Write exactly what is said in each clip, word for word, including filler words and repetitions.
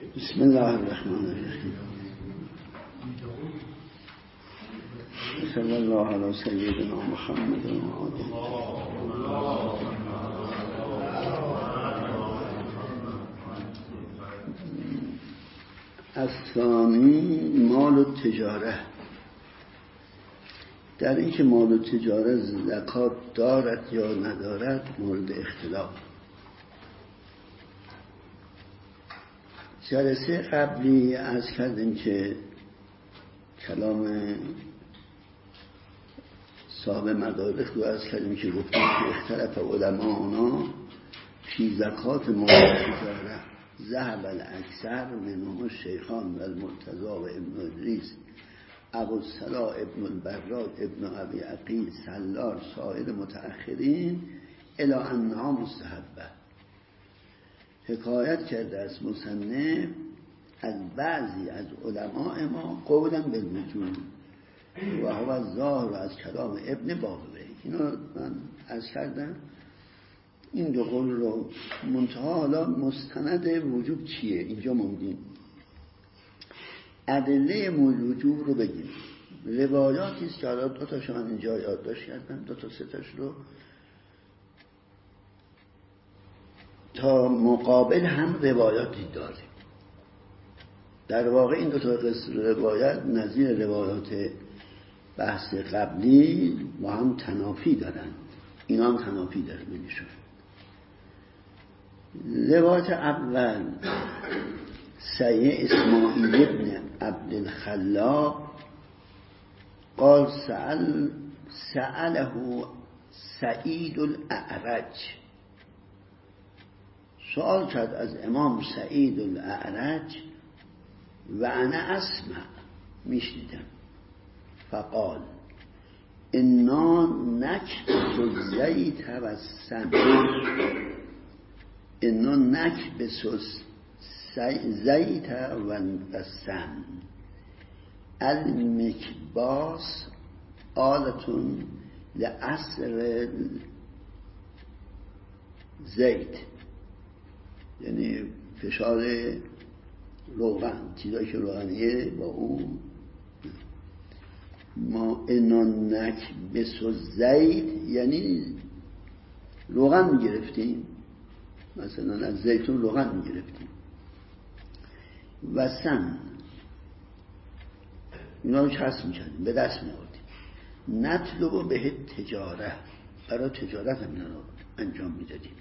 بسم الله الرحمن الرحیم. صلی الله علی سیدنا محمد و آله. الثانی مال و تجاره. در اینکه مال و تجاره زکات دارد یا ندارد مورد اختلاف. جلسه قبلی عرض کردیم که کلام صاحب مدارک رو عرض کردیم که گفتیم که اختلاف علماءنا فی زکات مال تجاره ذهب الاکثر منهم الشیخان و المرتضی و ابن ادریس ابوالصلاح ابن البراد ابن ابی عقیل سلار سایر متأخرین الی انها مستحبه. حکایت کرده از مصنف از بعضی از علماء ما قولا بالوجوب و هو الظاهر از کلام ابن باقوی. اینو من عرض کردم این دو قول رو منتها حالا مستند وجوب چیه اینجا موندیم. ادله وجوب رو بگیم. روایاتی است که حالا دو تاش من اینجا یادداشت کردم، دو تا سه تاش رو تا مقابل هم روایاتی داریم. در واقع این دو تا روایت نظیر روایات بحث قبلی با هم تنافی دارن. اینا هم تنافی داره بینشون. روایت اول سعی اسماعیل ابن عبدالخلاق قال سأل سأله سعید الاعرج، سوال کرد از امام سعید الاعرج و انا اسمع، میشنیدم. فقال انا نکبس الزیت و السمن انا نکبس الزیت و السمن المکباس آلتون لعصر زیت، یعنی فشار روغن، چیزایی که روغنیه با اون ما انانک بسو زیت یعنی روغن میگرفتیم، مثلا از زیتون روغن میگرفتیم. و سم اینا رو کسب میکردیم، به دست میآوردیم. نطلب به تجاره، برای تجارت هم اینا رو انجام میدادیم.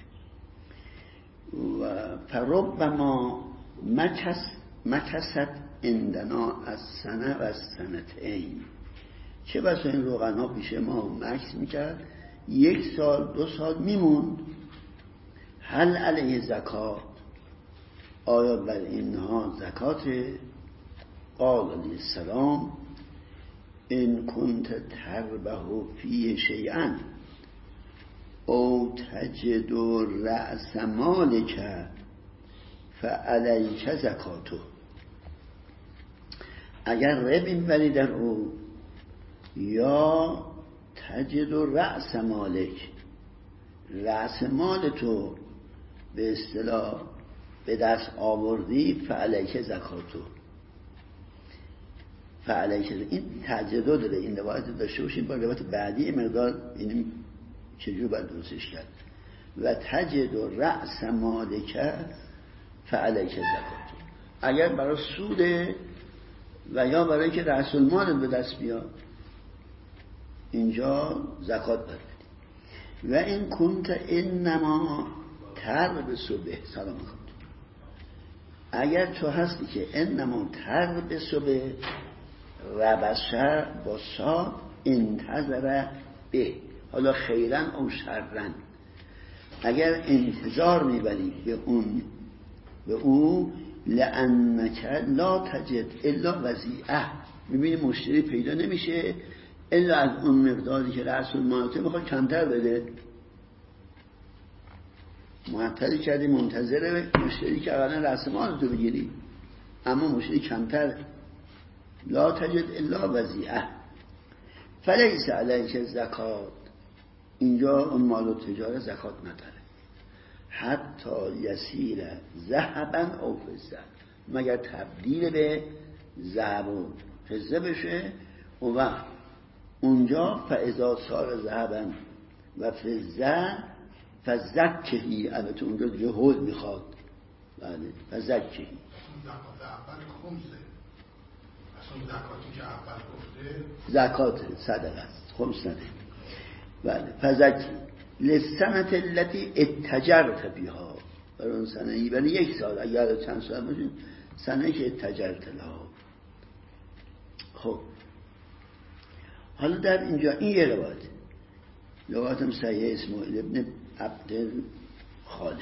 و فربما مکس مکست عندنا از سنه و از سنتین، چه بسا این روغن ها پیش ما مکس میکرد، یک سال دو سال میموند. هل علیه زکات، آیا بر اینها زکات؟ قال علیه السلام ان کنت تربه فی شیئا او تجد رأس مالک فعلیک زکاتو. اگر ربح میبری در او یا تجد رأس مالک، رأس مال تو به اصطلاح به دست آوردی، فعلیک زکاتو. فعلیک این تجدو داره، این روایت داشته باشیم با روایت بعدی مقدار این چجور باید درستش کرد. و تجد رأس مالک فعلیک زکاتو، اگر برای سوده و یا برای که رأس المال به دست بیاد اینجا زکات باید بدی. و این کنت انما تربسو به سلام کنت، اگر تو هستی که انما تربسو به ربشه با صاد انتظر به، حالا خیرن او شرن، اگر انتظار میبری به اون به او لانک لا تجد الا وضیعه، میبینی مشتری پیدا نمیشه الا از اون مقداری که رأس المالته میخواد کمتر بده. معطلی کردی منتظر مشتری که اولا رأس مالتو بگیری اما مشتری کمتر، لا تجد الا وضیعه فلیس علیک زکات، اینجا اون مال و تجاره زکات نداره. حتی یسیر ذهبا او فضه، مگر تبدیل به ذهب و فضه بشه. اون وقت اونجا فاذا صار ذهبا و فضه فزکهی، البته اونجا جهود میخواد. بله فزکهی. زکات اول خمسه، اصلا زکاتی که اول گفته زکات صدقه است، خمس نده. بله فزکی لسنت التي اتجرت بها، برای اون سنه ای، برای یک سال، اگر چند سال باشه سنه که اتجرت لها. خب حالا در اینجا این یه روایت، روایتم صحیح اسماعیل ابن عبد خالق.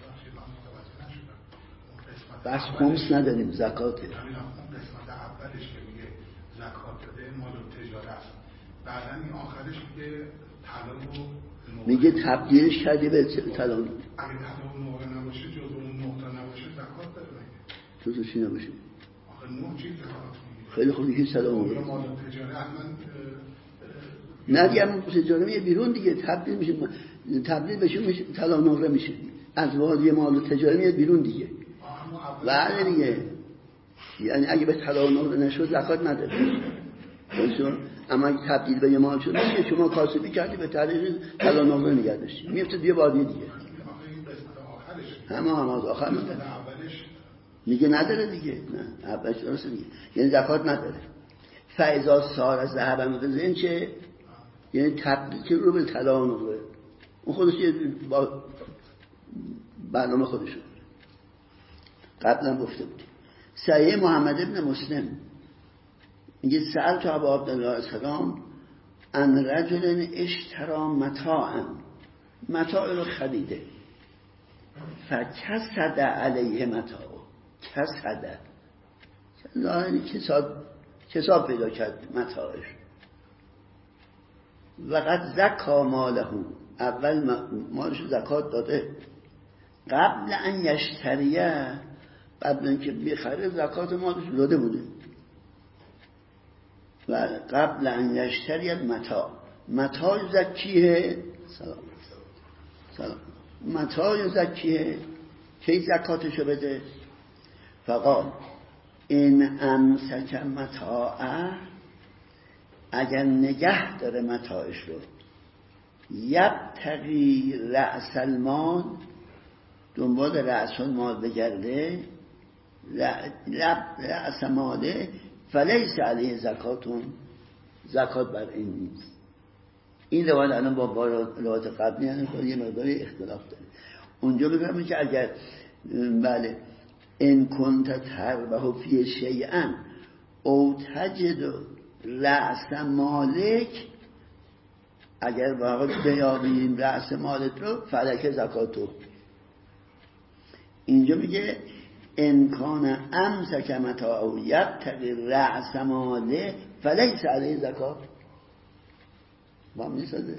بس خمس نداریم، زکاته. همین اون قسمت اولش که میگه زکات داده مال تجارت است، بعدا این آخرش میگه طلا و میگه تبدیلش کردی به طلا. اگه طلا و نقره نباشه، جزء اون نقطه نباشه، زکات داره مگه؟ جزء چی نباشه؟ آخه نه چیز زکات میگیره. خیلی خوب دیگه طلا و نقره. مال تجارت من نه دیگه همون تجاره میگه بیرون دیگه، تبدیل میشه، تبدیل بشه میشه طلا و نقره میشه. از وادی مال تجاری میاد بیرون دیگه. بله دیگه، یعنی اگه به طلا و نقره نشد زکات نداره. درسته؟ اما اگه تبدیل به یه مال شد میشه شما کاسبی کردی به طریق طلا و نقره نگه داشتی، میفته یه وادی دیگه. همه هم از آخر نداره. میگه نداره دیگه. نه اولش درسته دیگه، یعنی زکات نداره. فاذا صار ذهبا و فضه چه؟ یعنی تبدیل که رو به طلا و نقره. اون خودش یه با برنامه خودشون قبلا گفته بود. صحیح محمد ابن مسلم میگه سأل تو ابو عبدالله السلام ان رجل اشترا متاعا، متاع رو خریده، فکسد علیه متاعه، کسد یعنی کساد، کساد پیدا کرد متاعش. وقد زکا ماله، اول مالش زکات داده، قبل ان یشتریه، قبل اینکه بخره زکات مالش داده بوده. و قبل ان یشتریه متاع، متاع زکیه، سلام سلام، متاع زکیه کی زکاتشو بده؟ فقال این امسک متاعه، اگر نگه داره متاعش رو، یبتغی رأس المال، دنبال رأس المال بگرده، رأس ماله، فلیس علیه زکاتون، زکات بر این نیست. این روایت الان با روایت قبلی یعنی یه مقداری اختلاف داره. اونجا میگم که اگر بله ان کنت تربح فی شیئا او تجد رأس مالک، اگر واقعا بیابیم رأس مالت رو، فلک زکاتو. اینجا میگه امکان امسک متاعه یبتغی رأس ماله فلیس علیه زکات. با هم نیسته؟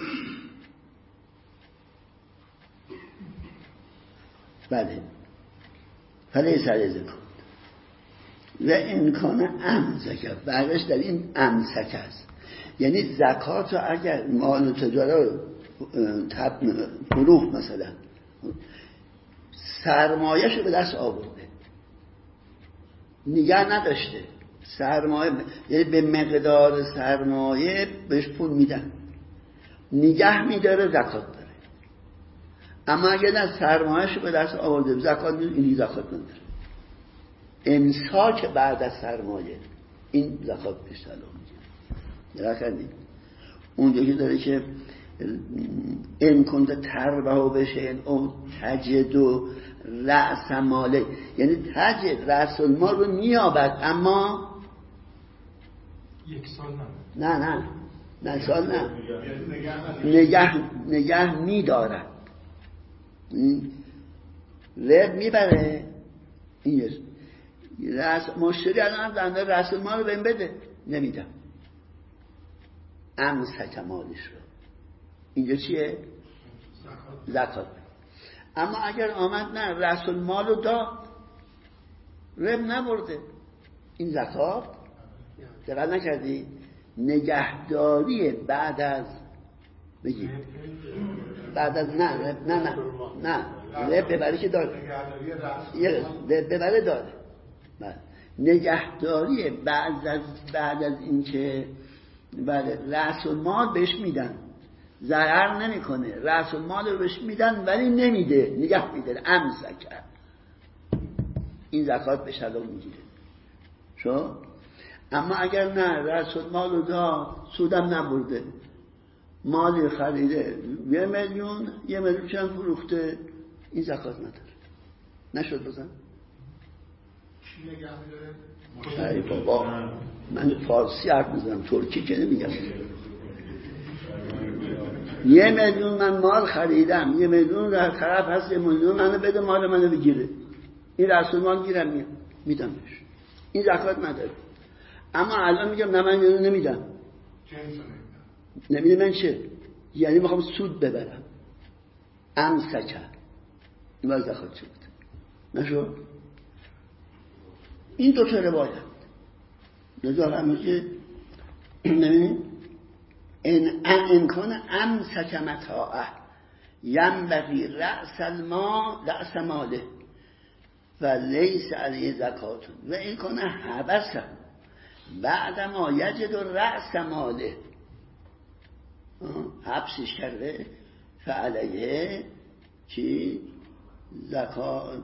بله فلیس علیه زکات. و امکان امسک، برش در این امسک است، یعنی زکات رو اگر مال و تجاره رو فروخت، مثلا سرمایه‌شو به دست آورده، نگه نداشته، سرمایه یعنی به مقدار سرمایه بهش پول میدن، نگه میداره، زکات داره. اما اگر نه سرمایه‌شو به دست آورده زکات نیست، این زکات نداره. امساک بعد از سرمایه، این زکات پیش سلام میگه. نکنید اونجا که داره که این کنده تربه بشه او تجد و رأس ماله، یعنی تجد رأس المال رو میابد اما یک سال نه نه نه نه سال نه نگه نگه میدارد، رب میبره. این رأس مشتری الان دنده رأس المال رو بهم بده، نمیدم، امسک مالش رو. اینجا چیه؟ زکات. اما اگر آمد نه رأس المال رو داد، رب نبرده، این زکات. دقت نکردی؟ نگهداری بعد از بگی بعد از نه رب نه نه نه رب ببری که داره، ببره داره، بله. نگهداری بعد از بعد از اینکه بله رأس المال بهش میدن، ضرر نمیکنه، رأس المال رو بهش میدن ولی نمیده، نگه میده، امسک، این زکات بهش حلال میگیره. شو اما اگر نه رأس المال رو داد، سودم نبرده، مالی خریده یه میلیون، یه میلیون چند فروخته، این زکات نداره. نشد بزن چی نگه می‌داره؟ ای بابا من فارسی حرف میزنم، ترکی که نمیگم. یه میلیون من مال خریدم، یه میلیون در طرف هست، یه میلیون منو بده، مال منو بگیره، این رأس المال گیرم میام میدم بهش، این زکات نداره. اما الان میگم نه من اینو نمیدم، نمیده من چه؟ یعنی میخوام سود ببرم، امسکه، این باید زکات شد. نشد؟ این دو تا روایت لذا همه که ان امکان امسک متاعه ینبغی رأس المال رأس ماله و لیس علیه زکات و این کنه حبسه بعد ما یجد رأس ماله، حبسش کرده فعلیه چی؟ زکات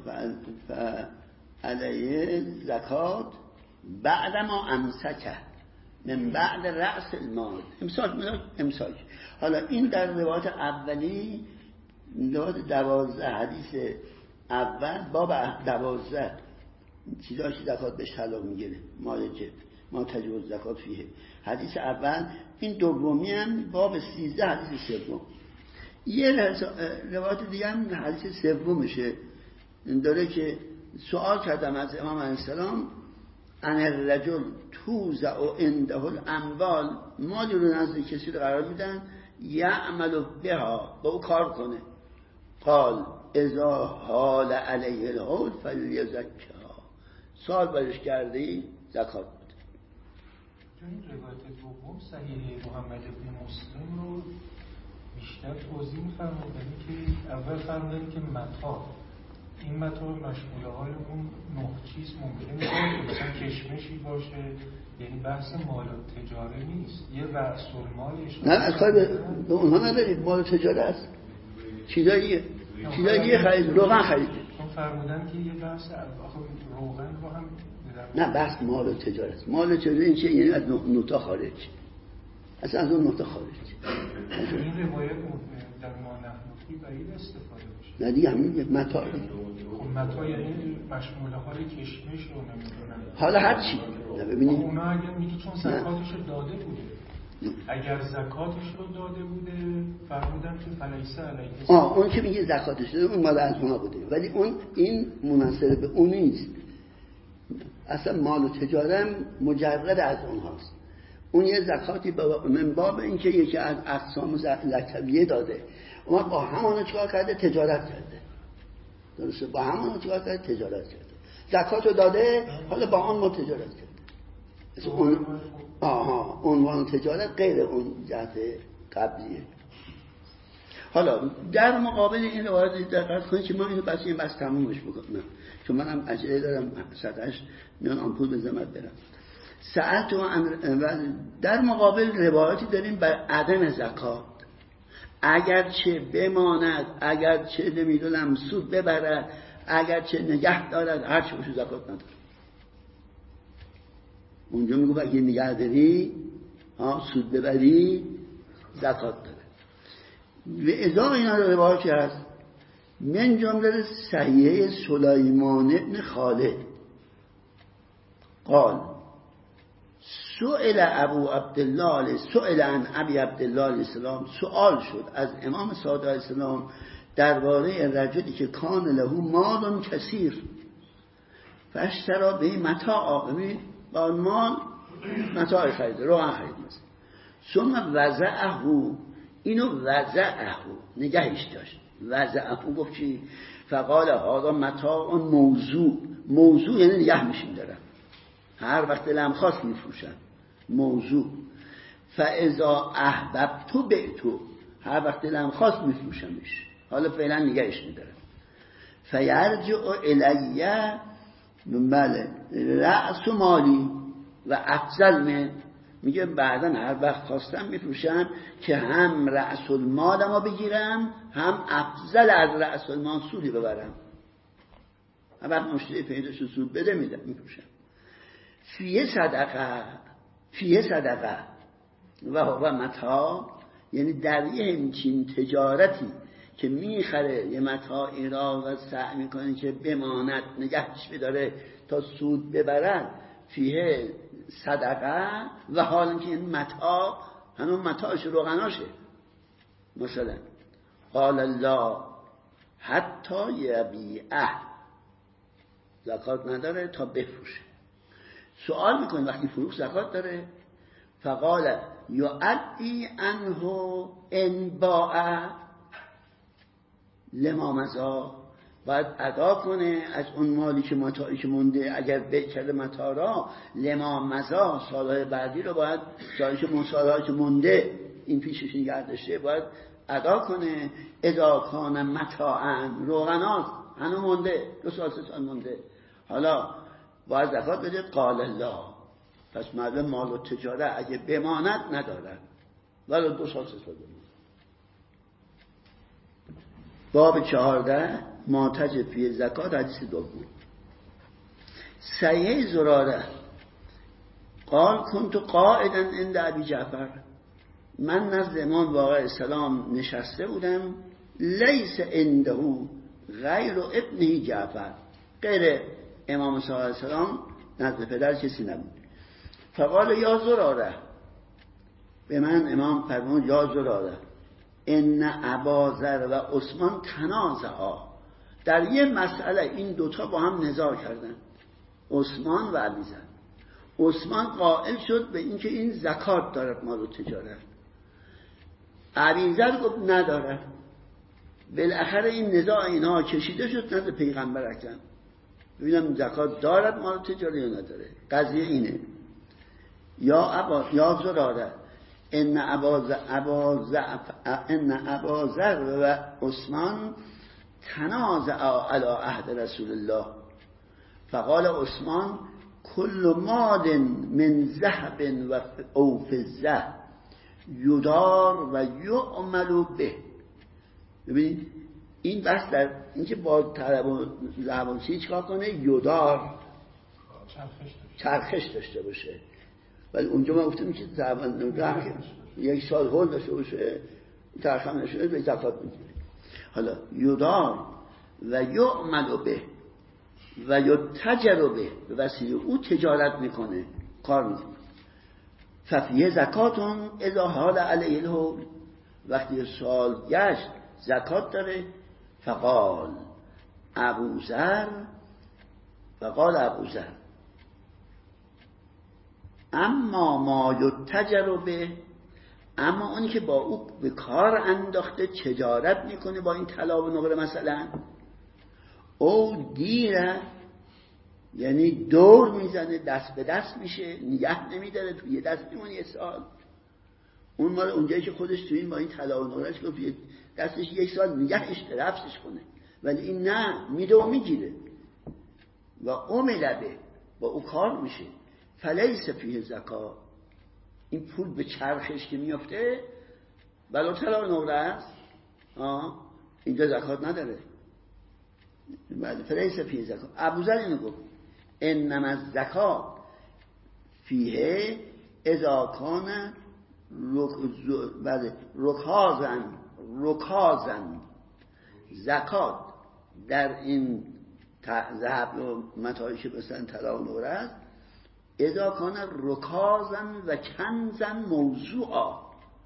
فعلیه زکات بعد ما امسکه من بعد رأس المال، امساک امساک. حالا این در روایت اولی، روایت دوازده حدیث اول باب دوازده چیزاش زکات بهش حلال میگیره، مال جب ما تجوز زکات فیه، حدیث اول. این دومی هم باب سیزده حدیث سوم. یه روایت دیگه هم حدیث سومشه داره که سوال کردم از امام علیه السلام ان الرجل توزع عنده الاموال، مالی رو نزد کسی رو قرار میدن یعمل بها، با او کار کنه، قال اذا حال علیه الحول فلیزکها، سال برش کردی زکات بده. این روایت دوم صحیح محمد بن مسلم رو بیشتر توضیح می‌فرمایید که اول فرمودن که متا، این متا مشموله های اون نه چیز ممکنه باشه، مثلا کشمشی باشه، یعنی بحث مال و تجاره نیست، یه رأس المال اشاره. نه اصلا به اونها ندارید، مال و تجاره است، چیزاییه چیزاییه خرید، روغن خریده. چون فرمودن که یه بحث روغن رو هم نه بحث مال و تجاره است. مال و تجاره این چیه؟ یعنی از نوتا خارج، اصلا از اون نوتا خارج. این روایت در ما نحنفی بعید استفاده باشه. نه دیگه همین متا، خب متا یعنی مشموله های کشمش رو نمیدونم، حالا هر چی. ببینید اونا اگر میگه چون زکاتش رو داده بوده، اگر زکاتش رو داده بوده فرمودن که فلیسه علیه. آه اون که میگه زکاتش داده اون مال از اونها بوده، ولی اون این مناسب به اون نیست. اصلا مال و تجاره مجرد از اونهاست. اون یه زکاتی من باب این که یکی از اقسام زکویه داده، اون با همون چیکار کرده؟ تجارت کرده. درسته؟ با همون چیکار کرده؟ تجارت کرده. زکاتو داده، حالا با اون ما تجارت کرده. اون آها عنوان تجارت غیر اون جهت قبلیه. حالا در مقابل این روایت دقت کنید که ما اینو بس این بس تمومش بکنم، چون منم عجله دارم ساعتش میان آمپول بزنم برم. ساعت و در مقابل روایتی داریم بر عدم زکات، اگر چه بماند، اگر چه نمیدونم سود ببرد، اگر چه نگه دارد، هر چه بشه زکات نداره. اونجا میگو اگه نگه داری ها سود ببری زکات داره. و ازا اینا روایتی هست من جمله صحیحه سلیمان ابن خالد قال سئل ابو عبدالله سئل عن ابی عبدالله علیه السلام، سؤال شد از امام صادق علیه السلام درباره رجلی که کان له مال کثیر فاشترى به متاع، ببین با مال متاع خریده، روغن خرید مثلا، ثم وضعه، اینو وضعه نگهش داشت، وضعه گفت چی؟ فقال هذا متاع موضوع، موضوع یعنی نگه میشین دارن، هر وقت دلم خواست میفروشن، موضوع. فاذا احببت بعتو، هر وقت دلم خواست میفروشمش، حالا فعلا نگهش میدارم. فیرجع الیه بله رأس و مالی و افضل من، میگه بعدا هر وقت خواستم میفروشم که هم رأس المالمو بگیرم هم افضل از رأس المال سودی ببرم. هر وقت مشتری پیداشو سود بده میدم میفروشم. فیه صدقه فیه صدقه و هو متاع، یعنی در یه همچین تجارتی که میخره یه متاعی را و سعی میکنه که بماند نگهش بداره تا سود ببرن، فیه صدقه و حالا که این متاع همون متاعش روغناشه. مثلا قال الله حتی یبیعه، زکات نداره تا بفروشه. سوال میکنه وقتی فروش زکات داره؟ فقال یعدی عنه ان باع لما مضی، باید ادا کنه از اون مالی که متاعی که مونده، اگر بیع کرده متاع را لما مضی سالهای بعدی رو باید سالهای که مونده این پیشش نگه داشته باید ادا کنه. اذا کان متاعا روغنات هنو مونده، دو سال سه سال مونده، حالا باید زکات بده. قال الله، پس مردم مال و تجاره اگه بماند ندارن ولی دو سال سه سال بماند. باب چهارده معتج فی زکات، حدیث دوم. سیه زراره قال کنت قائدا عند ابی جعفر، من نزد امام واقع السلام نشسته بودم، لیس عنده غیر ابنه جعفر، غیر امام صلی الله علیه وسلم نزد پدر کسی نبود. فقال یا زراره، به من امام فرمود یا زراره ان اباذر و عثمان تنازعا، در یه مسئله این دوتا با هم نزاع کردن، عثمان و ابیذر. عثمان قائل شد به اینکه این زکات دارد مال و تجارت، ابیذر گفت نداره. بالاخره این نزاع اینها کشیده شد نزد پیغمبر اکرم ببینم زکات دارد مال و تجارت یا نداره. قضیه اینه یا ابا یا زراره ان اباذر ان اباذر و عثمان تنازعا علی عهد رسول الله، فقال عثمان کل مال من ذهب و او فضه یدار و یعمل به. ببینید این بحث در اینکه با طلب و زبانشی چیکار کنه؟ یدار چرخش داشته باشه. ولی اونجا ما گفتیم که زبان یک سال هول داشته باشه، ترخم نشده به زکات میگیره. حالا یدار و یعمل به و یتجر به، به وسیله او تجارت میکنه، کار میکنه. ففیه زکاتون اذا حال علیه الحول، وقتی سال گشت زکات داره. فقال ابوذر فقال ابوذر اما ما یتجر به، اما اونی که با او به کار انداخته تجارت میکنه با این طلا و نقره مثلا، او دیره یعنی دور میزنه دست به دست میشه نگه نمیداره توی یه دست میمونه یه سال، اون مال اونجایی که خودش توی این با این طلا و نقرهش گفت دستش یک سال نگهش رفسش کنه، ولی این نه میده و میگیره و عملبه با او کار میشه. فلیس فیه زکات، این پول به چرخش که میافته بلا طلا و نقره است، اینجا زکات نداره. فلیس فیه زکات. ابوذر اینو گفت انما الزکات فیه اذا کان رکازن رکازن، زکات در این ذهب و متاعی که مثلا طلا و نقره است، اذا کان رکازن و کنزن موضوعا،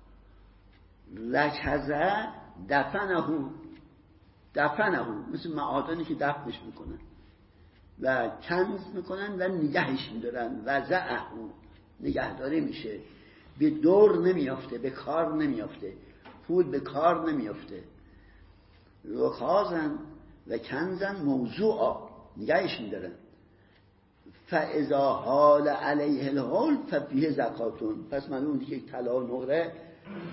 رکزه دفنه دفنه مثل معادنی که دفنش میکنن و کنز میکنن و نگهش میدارن، وضعه نگهداری میشه، به دور نمیافته، به کار نمیافته، پول به کار نمیافته. رکازن و کنزن موضوعا، نگهش میدارن. فاذا حال علیه الحول ففیه زکاتون، پس معلوم اون که یک طلا و نقره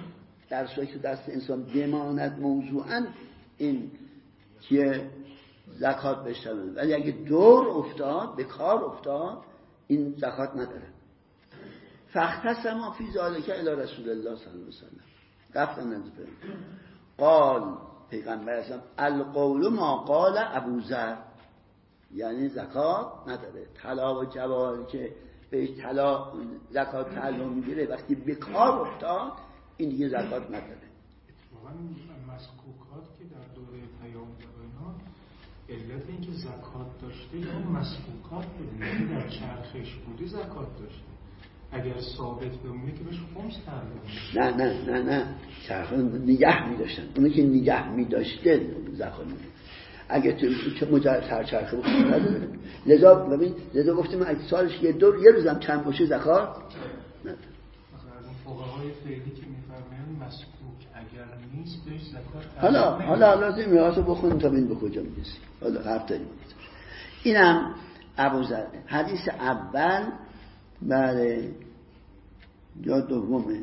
در صورتی که دست انسان بماند موضوعا، این که زکات بهش بدن، ولی اگه دور افتاد به کار افتاد این زکات نداره. فاختصما فی ذلک الی رسول الله صلی الله علیه و سلم، رفتن نزد پیغمبر. قال پیغمبر اسلام القول ما قال ابوذر، یعنی زکات نداره. طلا و جواهر که بهش طلا زکات تعلق میگیره وقتی به کار افتاد این دیگه زکات نداره. اتفاقا مسکوکات که در دوره پیامبر اینا علت این که زکات داشته اون مسکوکات بوده، یعنی در چرخش بوده زکات داشته. اگر ثابت بمونه که بهش خمس تعلق نه نه نه نه چرخ نگه می‌داشتن، اونی که نگه می‌داشته زکات میده. اگه تو چه مجرد سرچرخه بکنه نداره. لذا ببین لذا گفتیم اگه سالش یه دور یه روزم چند باشه زکات نداره. مثلا فقهای فعلی که می‌فرمایند مسکوک اگر نیست بهش زکات. حالا حالا لازم میاسو بخونیم تا ببین به کجا میرسیم. حالا حرف داریم. اینم ابوذر. حدیث اول بله یا دومه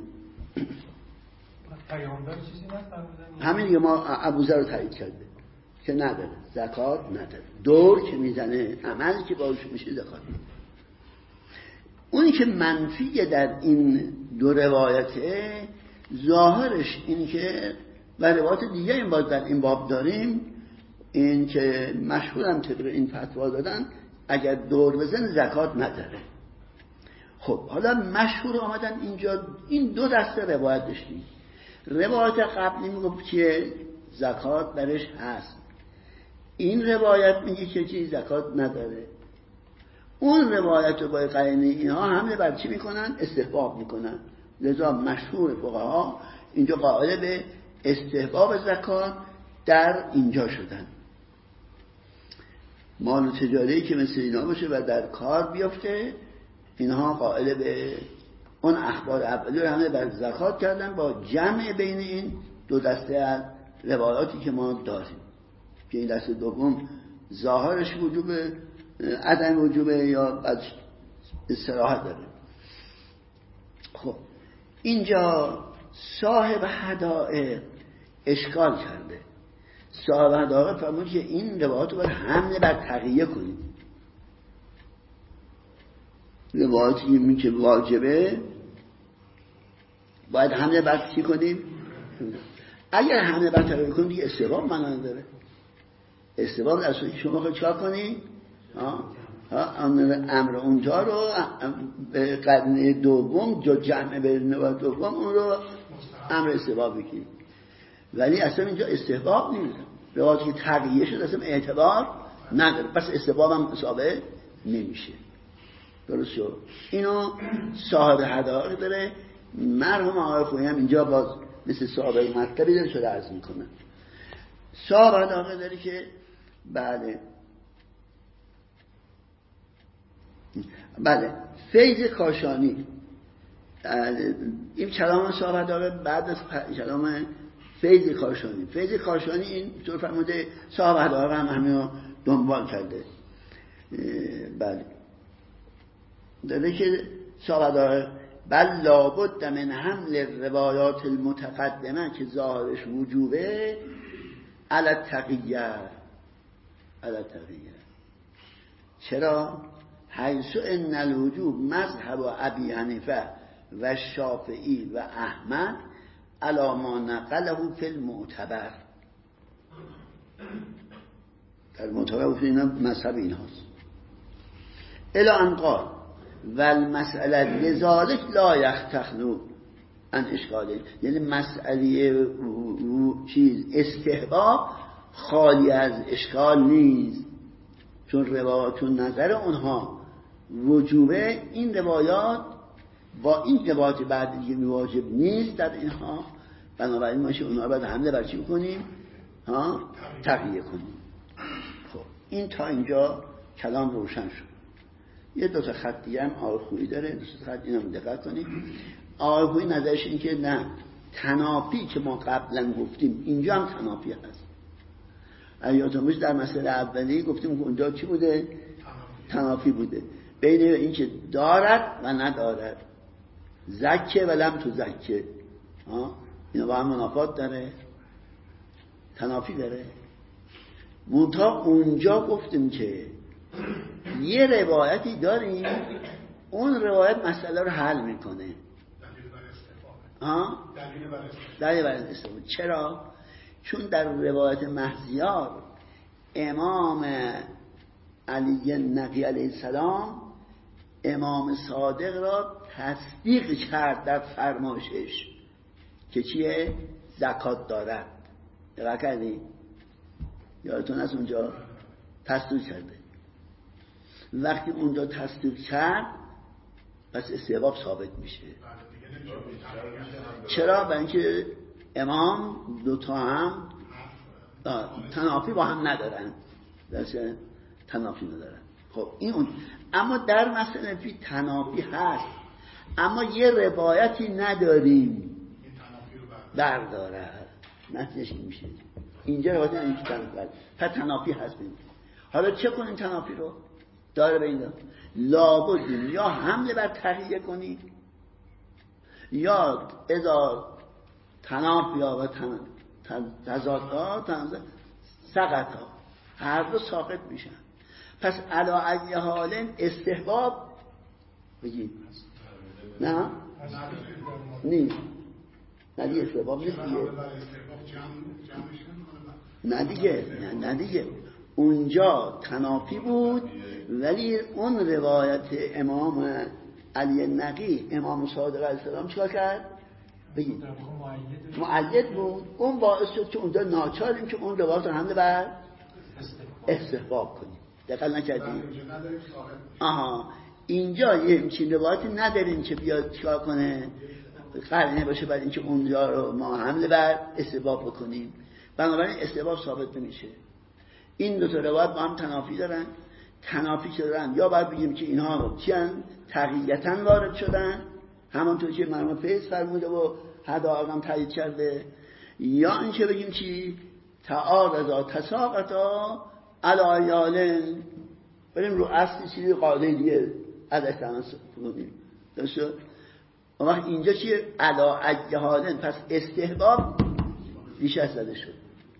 پیامبر چیزی نفرمودن، همین دیگه ما ابوذر رو تایید کرده که نداره زکات نداره. دور که میزنه عمل که باش میشه زکات نداره. اونی که منفیه در این دو روایته ظاهرش این که و روایت دیگه این باز در این باب داریم این که مشهورم طبق این فتوا دادن اگر دور بزنه زکات نداره. خب حالا مشهور آمدن اینجا این دو دسته روایت داشتیم. روایت قبلی میگفت که زکات درش هست، این روایت میگه که چی زکات نداره. اون روایت رو با قرینه اینها حمله بر چی میکنن؟ استحباب میکنن. لذا مشهور فقها اینجا قائل به استحباب زکات در اینجا شدن. مال تجاری که مثل اینا باشه و در کار بیفته اینها قائل به اون اخبار اولی رو همه بر زکات کردن با جمع بین این دو دسته از روایاتی که ما داریم که این دسته دوم ظاهرش وجوب عدم وجوب یا از استراحت داره. خب اینجا صاحب حدائق اشکال کرده. صاحب حدائق فرمود که این روایات رو باید حمله بر تقیه کنیم. روایاتی که واجبه باید حمله بر چی کنیم؟ اگر حمله بر تقیه کنیم دیگه استحباب معنا نداره. استحباب در صورتی که شما خواهید چکار کنید؟ امر اونجا رو به قرن دوم جو جمع به نوع دوم اون رو امر استحباب بکنید. ولی اصلا اینجا استحباب نیست. روایاتی که تقیه شد اصلا اعتبار نداره، پس استحباب هم حسابه نمیشه. درست شد. اینو صاحب حدائق داره. مرحوم آقای خویی هم اینجا باز مثل صاحب مطلبی داره شده عرض میکنه. صاحب حدائق داره که بله بله فیض کاشانی، این کلام صاحب حدائق بعد از کلام فیض کاشانی. فیض کاشانی این طور فرموده صاحب حدائق هم همین رو دنبال کرده. بله داره که صاحب داره بل لابد من حمل روایات المتقدمه که ظاهرش وجوبه علی التقیه علی التقیه. چرا؟ حیث ان الوجوب مذهب ابی حنیفه و شافعی و احمد علی ما نقله فی المعتبر. در معتبر گفت اینا مذهب اینهاست. الی ان قال والمسئله لذالک لا یختخلو ان اشکاله، یعنی مسئله چیز استحباب خالی از اشکال نیست، چون روایات نظر اونها وجوبه. این روایات با این روایات بعد دیگه واجب نیست در اینها، بنابراین ماشه اونها باید حمله بر چی کنیم؟ ها تقیه کنیم. خب این تا اینجا کلام روشن شد. یه دو تا خط دیگه هم آقای خویی داره، دو تا خط اینم دقت کنید. آقای خویی نظرش این که نه، تنافی که ما قبلا گفتیم اینجا هم تنافی هست. یادتون باشه در مسئله اولی گفتیم که اونجا چی بوده؟ تنافی بوده بین این که دارد و ندارد، زکه و لم تو زکه، اینا با هم منافات داره، تنافی داره. منتها اونجا گفتیم که یه روایتی داریم اون روایت مسئله رو حل میکنه. دلیل بر استحباب. ها؟ دلیل بر استحباب. دلیل بر استحباب. چرا؟ چون در روایت مهزیار امام علی نقی علیه السلام امام صادق را تصدیق کرد در فرمایشش که چیه؟ زکات دارد. دقیق کردی؟ یادتون از اونجا تصدیق کرده. وقتی اونجا تصدیق کرد پس استحباب ثابت میشه. چرا؟ برای اینکه امام دوتا هم تنافی با هم ندارن، درسته؟ تنافی ندارن. خب این اون. اما در مسئله فی تنافی هست، اما یه روایتی نداریم بردارد. نتیجهش این میشه اینجا روایتی نداریم که تنافی بردارد. پس تنافی هست بیم. حالا چه کنیم تنافی رو؟ داره به این دار لابدیم یا حمله بر تحریه کنیم یا اذا تنافی ها و تن... تضاد ها تنزد سقط ها هر دو ساقط میشن. پس علا ای حال استحباب بگید نه؟ نیست. نه دیگه استحباب نیست دیگه. نه دیگه نه دیگه اونجا تنافی بود، ولی اون روایت امام علی نقی امام صادق علیه السلام چیکار کرد؟ بگید مؤید بود. اون باعث شد که اونجا ناچاریم که اون روایت رو حمله بر استحباب کنیم. دقیق نکردیم؟ آها اینجا یه همچین روایتی نداریم که بیاد چیکار کنه قرینه باشه برای اینکه اونجا رو ما حمله بر استحباب بکنیم. بنابراین استحباب ثابت نمیشه. این دو تا روایت با هم تنافی دارن. تنافی شدن یا باید بگیم که اینها چیان تقییتاً وارد شدن همانطور که مرحوم فیض فرموده و حداقل هم تایید کرده، یا اینکه بگیم چی تعارضا تساقطا علایالن بریم رو اصل چیزی قاعده دیگه از استناس کنیم. درسته؟ اما اینجا چیه علا ایحالن، پس استحباب ریشه زده شد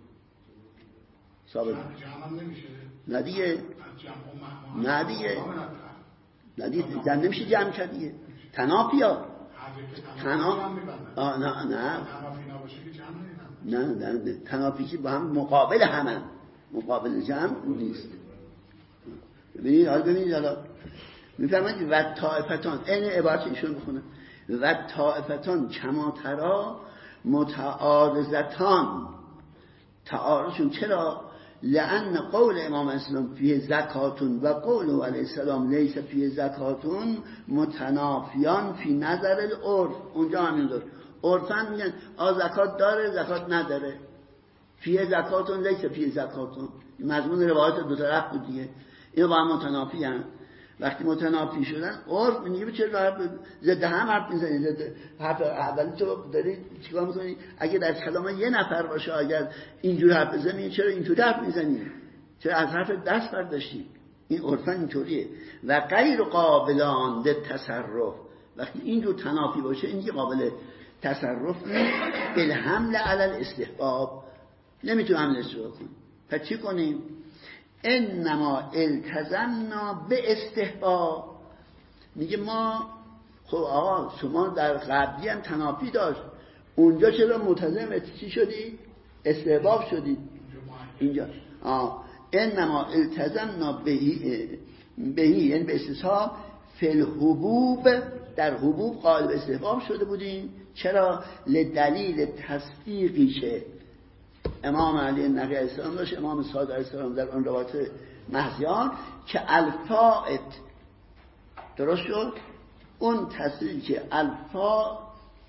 ثابت نمیشه. نه دیگه نه دیگه نه دیگه جمع نمیشه جمع کرد دیگه. تنافی ها تنافی آه نه نه نه نه نه تنافی که با هم مقابل همن، مقابل جمع نیست. ببینید حال ببینید حالا میفرمایید و طائفتان این عبارت ایشون بخونه و طائفتان کما ترا متعارضتان. تعارضشون چرا؟ لأن قول امام اسلام فیه زکاتون و قول علیه السلام لیس فیه زکاتون متنافیان فی نظر العرف. اونجا همین دار عرفاً میگن آ زکات داره زکات نداره، فیه زکاتون لیس فیه زکاتون. مضمون روایت دو طرف بود دیگه. اینا با هم متنافی هستند. وقتی متنافی شدن عرف میگه چرا ضد هم حرف میزنی؟ ضد حرف اولی تو داری چیکار میکنی؟ اگه در کلام یه نفر باشه اگر اینجوری حرف بزنی چرا اینجوری حرف میزنی؟ چرا از حرف دست برداشتی؟ این عرفا اینطوریه. و غیر قابلان به تصرف. وقتی اینجور تنافی باشه این دیگه قابل تصرف نیست. الحمل علی الاستحباب نمیتونه حملش رو کنی. پس چی کنیم؟ انما التزمنا به استحباب. میگه ما خب آقا شما در قبلی هم تنافی داشت، اونجا چرا ملتزم چی شدی؟ استحباب شدی. اینجا آه انما التزمنا بهی بهی یعنی به استصحاب فی الحبوب، در حبوب قالب استحباب شده بودیم. چرا؟ لدلیل تصدیقیشه امام علی نقی علیه السلام داشت، امام صادق علیه السلام در اون روایت مهزیان که الفائت درست شد. اون تصدیق که الفا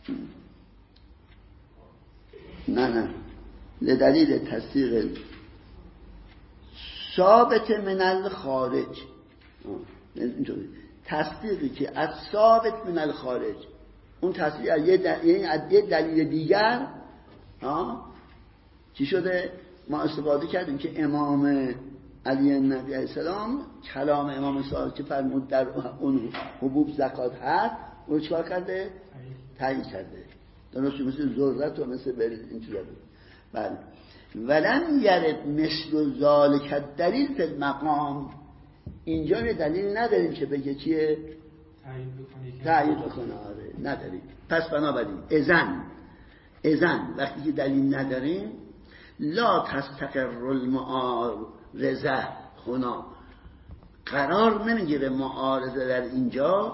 نه نه لدلیل تصدیق ثابت من الخارج، اینطوری تصدیقی که از ثابت من الخارج، اون تصدیق از یه دلیل دیگر ها چی شده؟ ما استفاده کردیم که امام علی نقی علیه السلام کلام امام صادق که فرمود در اون حبوب زکات هست اون چیکار کرده؟ تایید کرده. درست مثل ذرت و مثل برید این چیزا بود. بله ولم یرد مثل ذالک دلیل فی المقام. اینجا دلیل نداریم که بگه چیه تأیید بکنه. آره نداریم. پس بنابراین اذن اذن وقتی که دلیل نداریم لا تستقر المعارضه هنا، قرار نمیگیره معارضه در اینجا.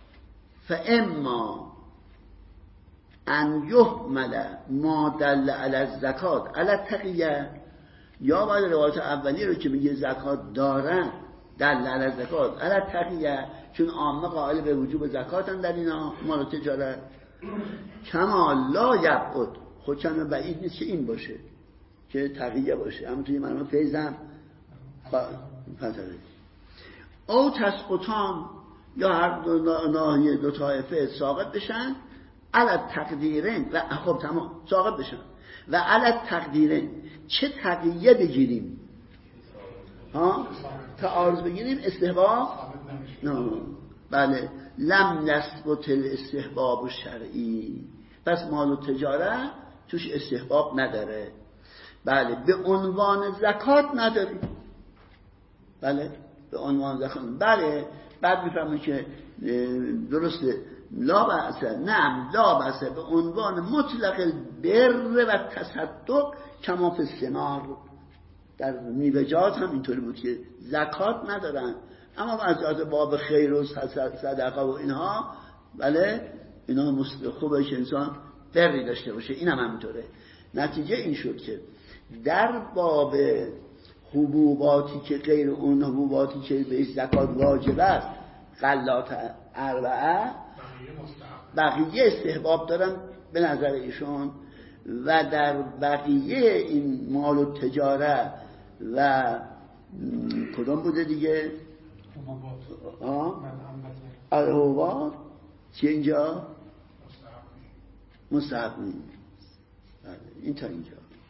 فاما ان یحمل ما دل علی الزکات علی التقیه، یا باید روایت اولی رو که میگه زکات دارن دل علی الزکات علی التقیه، چون عامه قائل به وجوب زکاتن در اینا مال تجارت. کما لا یبعد، خود چند بعید نیست که این باشه که تقیه باشه، اما توی منو فیضم فتره او تسقطان، یا هر دو ناحیه دو طایفه ساقط بشن علی تقدیرین و خب تمام ساقط بشن و علی تقدیرین. چه تقیه بگیریم؟ ها تعارض بگیریم استحباب نه. بله لم نثبت الاستحباب الشرعی، پس مال و تجارت توش استحباب نداره. بله به عنوان زکات نداریم. بله به عنوان زکات. بله بعد میفهمه که درسته لا بأس، نعم لا بأس به عنوان مطلق البر و تصدق کما فی الثمار. در میوه‌جات هم اینطوری بود که زکات ندارن، اما از باب خیر و صدقه و اینها بله اینا خوبه که انسان بری داشته باشه. این هم همینطوره. نتیجه این شد که در باب حبوباتی که غیر اون حبوباتی که به زکات واجب است، غلات اربعه بقیه استحباب دارن به نظر ایشون، و در بقیه این مال و تجاره و کدام بوده دیگه حبوبات حبوبات چی اینجا مستحب نیست. این تا اینجا